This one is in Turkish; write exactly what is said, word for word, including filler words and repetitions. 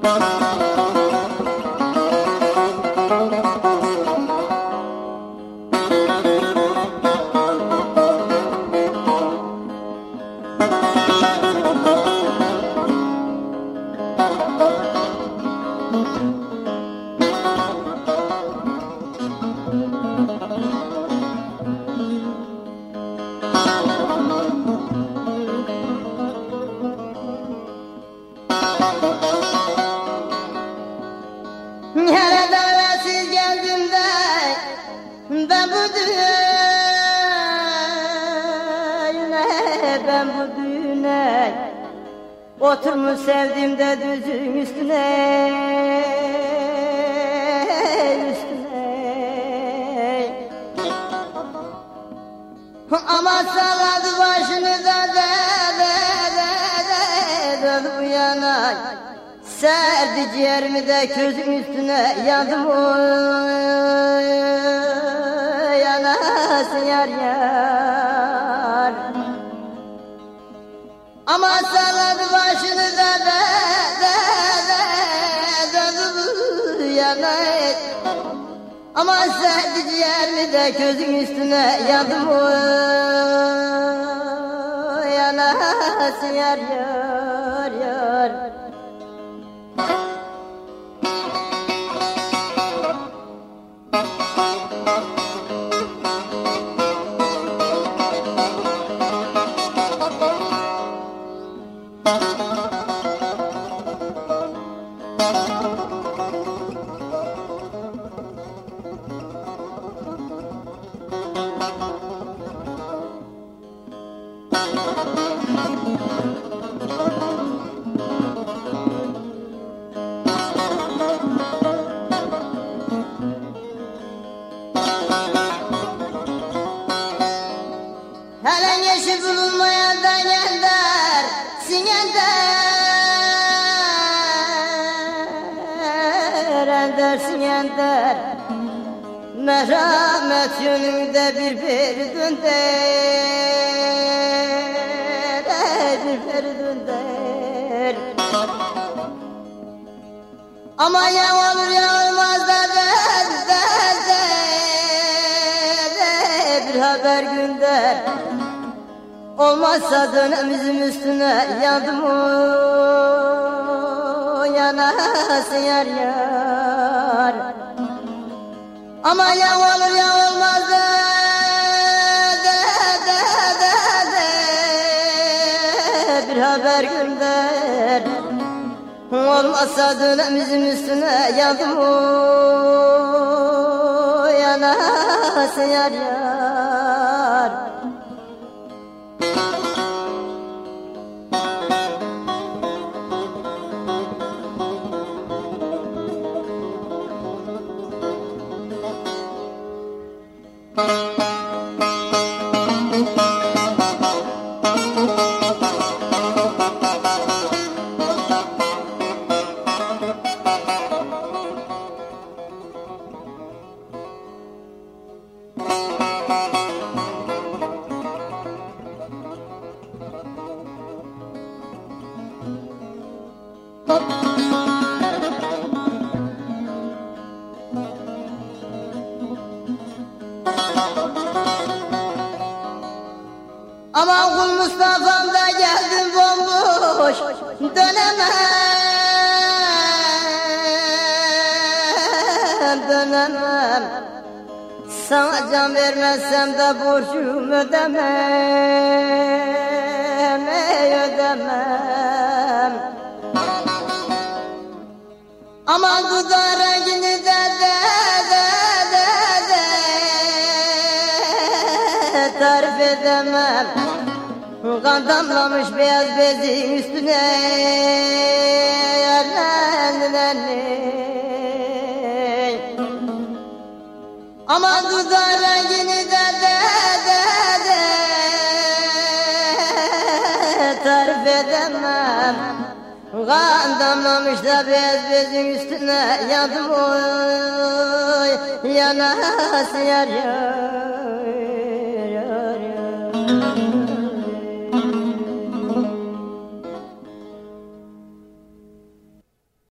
Nereden siz geldin de ben bu düğüne, ben bu düğüne oturmuş sevdiğimde düzün üstüne, üstüne. Ama salladı başını da de de de de döndü bu yana. Serdi ciğerimi de közün üstüne, yandım oy, yanasın yar yar. Ama salladı başını da de de de döndü bu yana. Ama serdi ciğerimi de közün üstüne, yandım oy, yanasın yar yar yar. Helen yeşil bulunmayan da yender, sinyender, ender sinyender. Merhamet yönünde bir feridun der, bir feridun der. Ama ya olur ya olmaz da der, der, der, der, bir haber gönder. Olmazsa dönemizin üstüne, yandım o yanasın yar yar. Ama ya olur ya olmaz da de de de de bir haber gönder. Olmazsa dönemizin üstüne, yandım o yanasın yar yar. Aman kul Mustafa'm da geldim bomboş, dönemem, dönemem. Sana can vermezsem de borcumu ödemem, ey ödemem. Aman dudağın rengini de de de de de tarif edemem. Kan damlamış beyaz bezin üstüne, yerlendiler. Aman dudağın rengini de de de de tarif edemem. Kan damlamış da beyaz bezin üstüne, yandım oy, yanasın yar yar yar yar.